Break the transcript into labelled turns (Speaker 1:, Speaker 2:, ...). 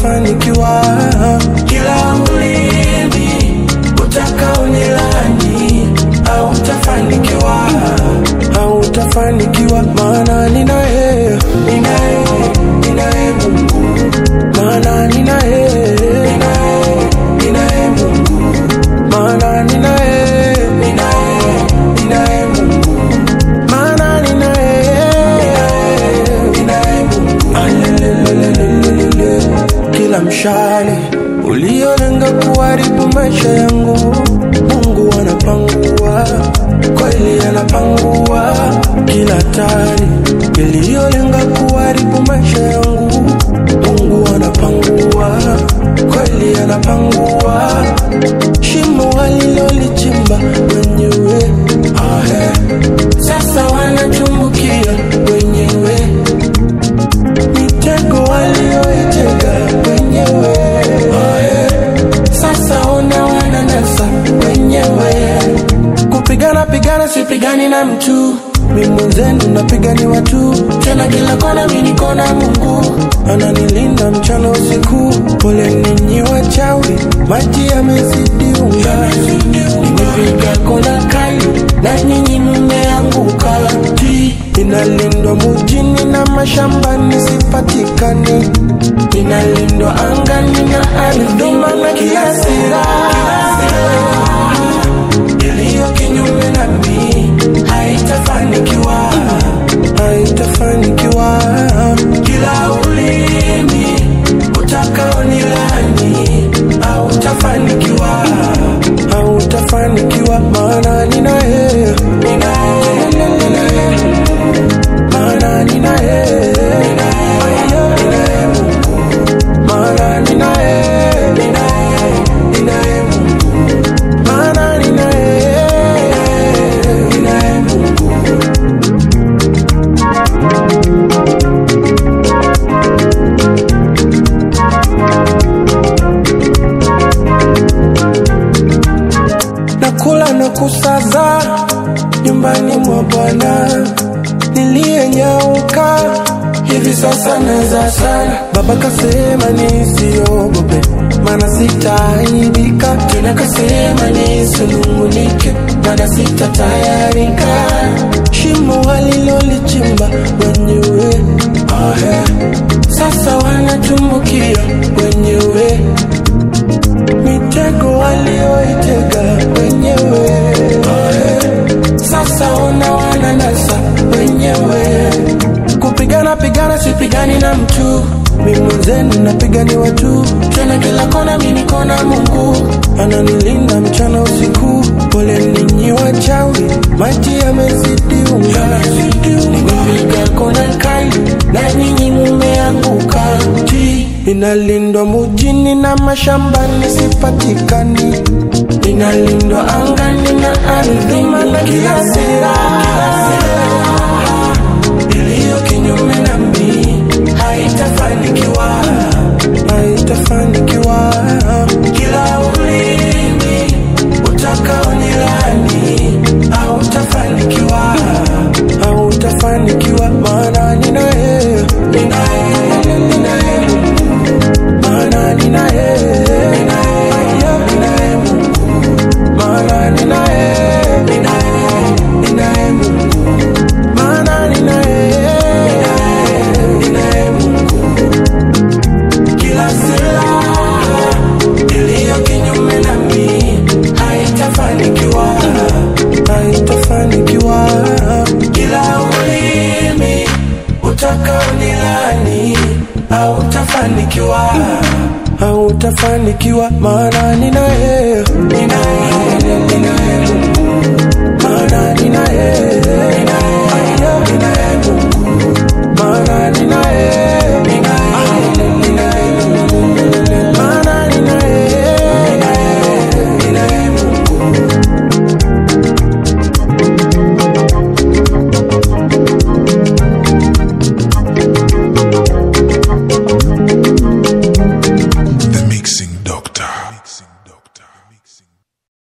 Speaker 1: hautafanikiwa. Kila ulimi utakaonilani hautafanikiwa, hautafanikiwa. Maana ninaye Mungu, maana ninaye Mungu, maana ninaye Mungu, maana ninaye Mungu. Alelelelelele. Kila mshale uliolenga kuharibu maisha yangu, Mungu anapangua, kweli anapangua. Kila hatari iliyolenga kuharibu maisha yangu, Mungu anapangua, kweli anapangua. Shimo walilolichimba wenyewe, sasa wanachumbukia wenyewe. Mitego walioitega wenyewe, sasa wananasa wenyewe. Kupigana sipigani na mtu, mimi mwenzenu napigani watu. Tena kila kona mimi niko na Mungu, ananilinda mchana usiku. Pole ninyi wachawi, maji yamezidi unga. Nimepiga kona kali na nyinyi mmeanguka. Ninalindwa mjini na mashambani sipatikani, ninalindwa angani na ardhini na kila silaha iliyo kinyume nami haitafanikiwa, haitafanikiwa. Kila ulimi utakaonilani hautafanikiwa, hautafanikiwa. Maana ninaye maana ninaye Mungu, maana ninaye Mungu, maana ninaye Mungu. Nakula na kusaza nyumbani mwa Bwana, niliyenyauka hivi sasa naza sana. Baba kasema nisiogope, maana sitaaibika. Tena kasema nisinungunike, maana sitatayarika. Shimo walilolichimba wenyewe, sasa wanatumbukia wenyewe. Mitego walioitega wenyewe, sasa wananasa wenyewe. Kupigana sipigani na mtu, mimi mwenzenu napigani watu. Tena kila kona mimi niko na Mungu, ananilinda mchana usiku. Pole ninyi wachawi, maji yamezidi unga. Nimepiga kona kali na nyinyi mmeanguka. Ninalindwa mjini na mashambani sipatikani, ninalindwa angani na ardhini na kila silaha iliyo kinyume nami haitafanikiwa, haitafanikiwa. Kila ulimi utakaonilani hautafanikiwa, hautafanikiwa. Maana ninaye maana ninaye Mungu, maana ninaye Mungu, maana ninaye Mungu. Kila silaha iliyo kinyume nami haitafanikiwa, haitafanikiwa. Kila ulimi utakaonilani hautafanikiwa, hautafanikiwa. Maana ninaye Mungu, maana ninaye Mungu, maana ninaye